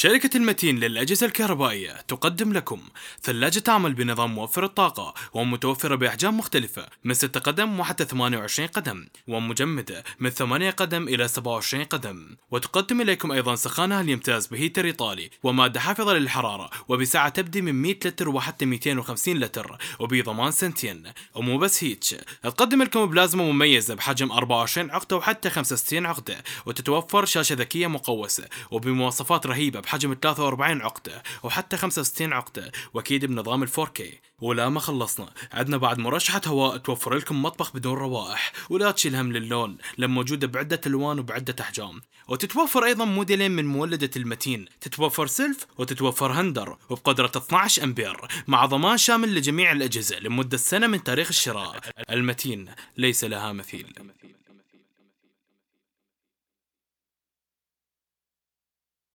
شركة المتين للأجهزة الكهربائية تقدم لكم ثلاجة تعمل بنظام موفر الطاقة ومتوفرة بأحجام مختلفة من 6 قدم وحتى 28 قدم، ومجمدة من 8 قدم إلى 27 قدم. وتقدم إليكم أيضا سخانها اليمتاز بهيتر إيطالي ومادة حافظة للحرارة، وبسعة تبدي من 100 لتر وحتى 250 لتر، وبضمان سنتين. ومو بس هيك، تقدم لكم بلازما مميزة بحجم 24 عقدة وحتى 65 عقدة، وتتوفر شاشة ذكية مقوسة وبمواصفات رهيبة بحجم 43 عقدة وحتى 65 عقدة، واكيد بنظام ال4K. ولا ما خلصنا، عندنا بعد مرشحة هواء توفر لكم مطبخ بدون روائح، ولا تشيل هم للون لما موجودة بعدة الوان وبعدة احجام. وتتوفر ايضا موديلين من مولدة المتين، تتوفر سلف وتتوفر هندر وبقدرة 12 امبير، مع ضمان شامل لجميع الاجهزة لمدة سنة من تاريخ الشراء. المتين ليس لها مثيل.